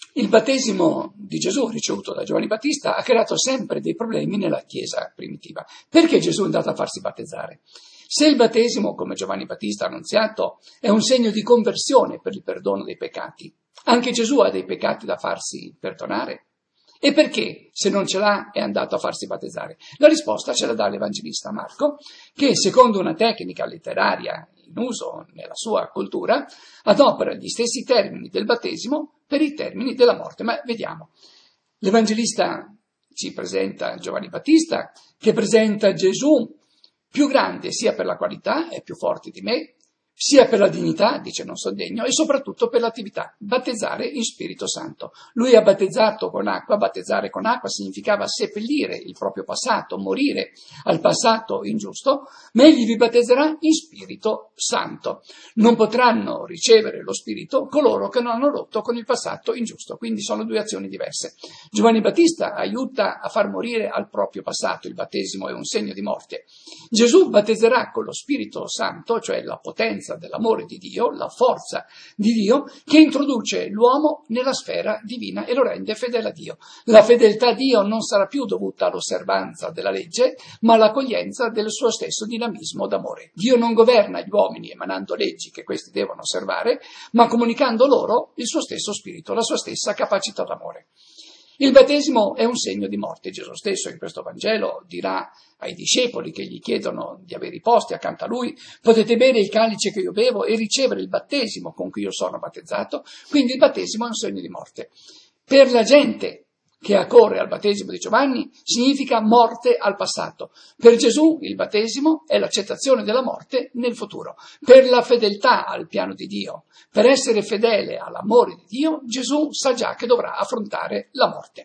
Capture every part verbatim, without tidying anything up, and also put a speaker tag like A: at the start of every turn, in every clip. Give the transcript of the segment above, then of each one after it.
A: Il battesimo di Gesù ricevuto da Giovanni Battista ha creato sempre dei problemi nella Chiesa primitiva. Perché Gesù è andato a farsi battezzare? Se il battesimo, come Giovanni Battista ha annunziato, è un segno di conversione per il perdono dei peccati, anche Gesù ha dei peccati da farsi perdonare. E perché, se non ce l'ha, è andato a farsi battezzare? La risposta ce la dà l'Evangelista Marco, che secondo una tecnica letteraria in uso nella sua cultura, adopera gli stessi termini del battesimo per i termini della morte. Ma vediamo. L'Evangelista ci presenta Giovanni Battista, che presenta Gesù più grande sia per la qualità, è più forte di me, sia per la dignità, dice non sono degno, e soprattutto per l'attività, battezzare in Spirito Santo. Lui ha battezzato con acqua, battezzare con acqua significava seppellire il proprio passato, morire al passato ingiusto, ma egli vi battezzerà in Spirito Santo. Non potranno ricevere lo Spirito coloro che non hanno rotto con il passato ingiusto, quindi sono due azioni diverse. Giovanni Battista aiuta a far morire al proprio passato, il battesimo è un segno di morte. Gesù battezzerà con lo Spirito Santo, cioè la potenza dell'amore di Dio, la forza di Dio, che introduce l'uomo nella sfera divina e lo rende fedele a Dio. La fedeltà a Dio non sarà più dovuta all'osservanza della legge, ma all'accoglienza del suo stesso dinamismo d'amore. Dio non governa gli uomini emanando leggi che questi devono osservare, ma comunicando loro il suo stesso spirito, la sua stessa capacità d'amore. Il battesimo è un segno di morte. Gesù stesso in questo Vangelo dirà ai discepoli che gli chiedono di avere i posti accanto a lui: potete bere il calice che io bevo e ricevere il battesimo con cui io sono battezzato? Quindi il battesimo è un segno di morte. Per la gente che accorre al battesimo di Giovanni significa morte al passato. Per Gesù il battesimo è l'accettazione della morte nel futuro. Per la fedeltà al piano di Dio, per essere fedele all'amore di Dio, Gesù sa già che dovrà affrontare la morte.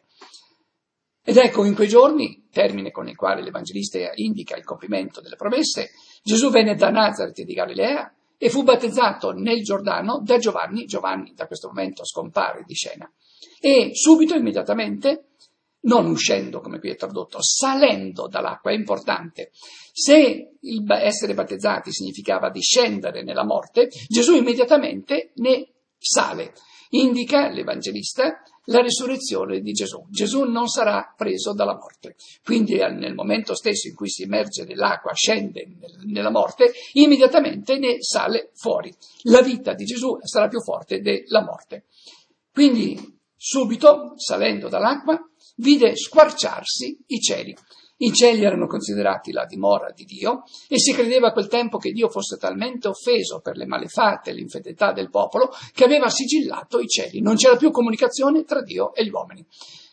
A: Ed ecco, in quei giorni, termine con il quale l'Evangelista indica il compimento delle promesse, Gesù venne da Nazaret di Galilea e fu battezzato nel Giordano da Giovanni. Giovanni da questo momento scompare di scena. E subito, immediatamente, non uscendo, come qui è tradotto, salendo dall'acqua, è importante. Se il essere battezzati significava discendere nella morte, Gesù immediatamente ne sale. Indica l'Evangelista la risurrezione di Gesù. Gesù non sarà preso dalla morte. Quindi nel momento stesso in cui si immerge nell'acqua, scende nella morte, immediatamente ne sale fuori. La vita di Gesù sarà più forte della morte. Quindi subito, salendo dall'acqua, vide squarciarsi i cieli. I cieli erano considerati la dimora di Dio e si credeva a quel tempo che Dio fosse talmente offeso per le malefatte e l'infedeltà del popolo che aveva sigillato i cieli. Non c'era più comunicazione tra Dio e gli uomini.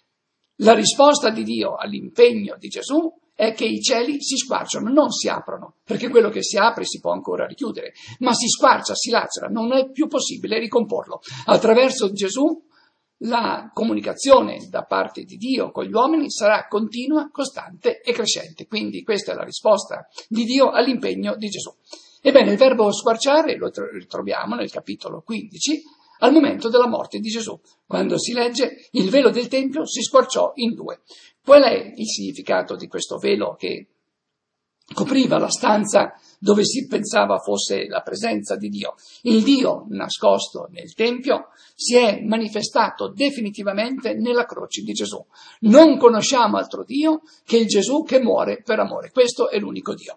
A: La risposta di Dio all'impegno di Gesù è che i cieli si squarciano, non si aprono, perché quello che si apre si può ancora richiudere, ma si squarcia, si lacera, non è più possibile ricomporlo. Attraverso Gesù la comunicazione da parte di Dio con gli uomini sarà continua, costante e crescente. Quindi questa è la risposta di Dio all'impegno di Gesù. Ebbene, il verbo squarciare lo ritroviamo nel capitolo quindici, al momento della morte di Gesù, quando si legge: il velo del Tempio si squarciò in due. Qual è il significato di questo velo che copriva la stanza dove si pensava fosse la presenza di Dio? Il Dio nascosto nel Tempio si è manifestato definitivamente nella croce di Gesù. Non conosciamo altro Dio che il Gesù che muore per amore. Questo è l'unico Dio.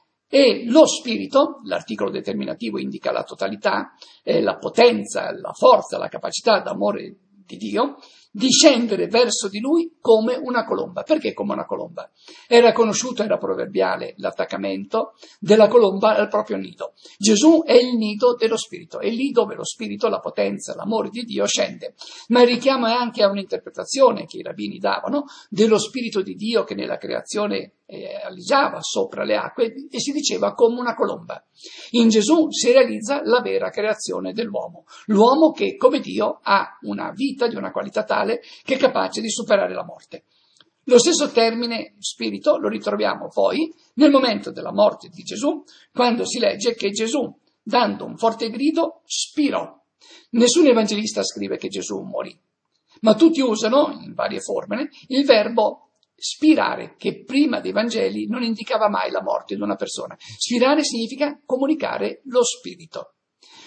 A: E lo Spirito, l'articolo determinativo indica la totalità, eh, la potenza, la forza, la capacità d'amore di Dio, discendere verso di lui come una colomba. Perché come una colomba? Era conosciuto, era proverbiale l'attaccamento della colomba al proprio nido. Gesù è il nido dello Spirito, è lì dove lo Spirito, la potenza, l'amore di Dio scende. Ma il richiamo è anche a un'interpretazione che i rabbini davano dello Spirito di Dio che nella creazione eh, aleggiava sopra le acque e si diceva come una colomba. In Gesù si realizza la vera creazione dell'uomo, l'uomo che come Dio ha una vita di una qualità tale che è capace di superare la morte. Lo stesso termine spirito lo ritroviamo poi nel momento della morte di Gesù, quando si legge che Gesù, dando un forte grido, spirò. Nessun evangelista scrive che Gesù morì, ma tutti usano, in varie forme, il verbo spirare, che prima dei Vangeli non indicava mai la morte di una persona. Spirare significa comunicare lo spirito.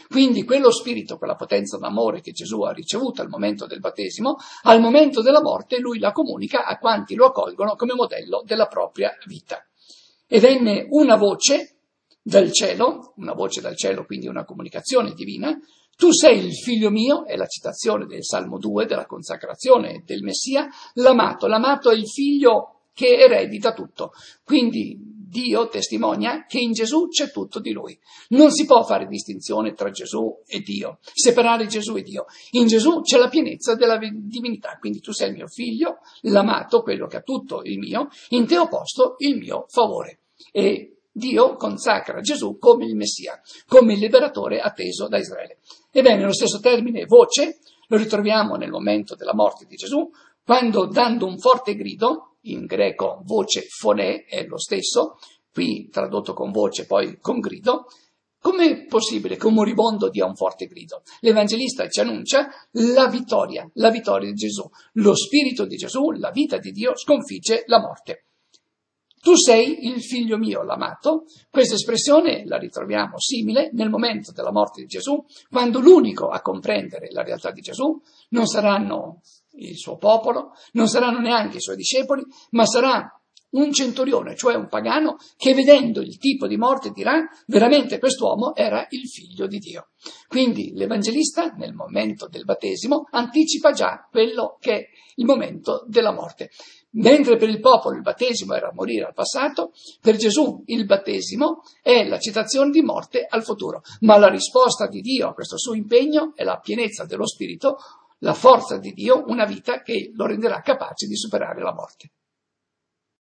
A: Quindi quello spirito, quella potenza d'amore che Gesù ha ricevuto al momento del battesimo, al momento della morte lui la comunica a quanti lo accolgono come modello della propria vita. E venne una voce dal cielo, una voce dal cielo, quindi una comunicazione divina: tu sei il figlio mio, è la citazione del Salmo due, della consacrazione del Messia, l'amato. L'amato è il figlio che eredita tutto. Quindi Dio testimonia che in Gesù c'è tutto di Lui. Non si può fare distinzione tra Gesù e Dio, separare Gesù e Dio. In Gesù c'è la pienezza della divinità, quindi tu sei il mio figlio, l'amato, quello che ha tutto il mio, in te ho posto il mio favore. E Dio consacra Gesù come il Messia, come il liberatore atteso da Israele. Ebbene, lo stesso termine voce lo ritroviamo nel momento della morte di Gesù, quando, dando un forte grido, in greco voce fonè è lo stesso, qui tradotto con voce, poi con grido. Com'è possibile che un moribondo dia un forte grido? L'Evangelista ci annuncia la vittoria, la vittoria di Gesù. Lo Spirito di Gesù, la vita di Dio, sconfigge la morte. Tu sei il figlio mio, l'amato. Questa espressione la ritroviamo simile nel momento della morte di Gesù, quando l'unico a comprendere la realtà di Gesù non saranno il suo popolo, non saranno neanche i suoi discepoli, ma sarà un centurione, cioè un pagano, che vedendo il tipo di morte dirà: veramente quest'uomo era il figlio di Dio. Quindi l'Evangelista, nel momento del battesimo, anticipa già quello che è il momento della morte. Mentre per il popolo il battesimo era morire al passato, per Gesù il battesimo è la citazione di morte al futuro. Ma la risposta di Dio a questo suo impegno è la pienezza dello Spirito, la forza di Dio, una vita che lo renderà capace di superare la morte.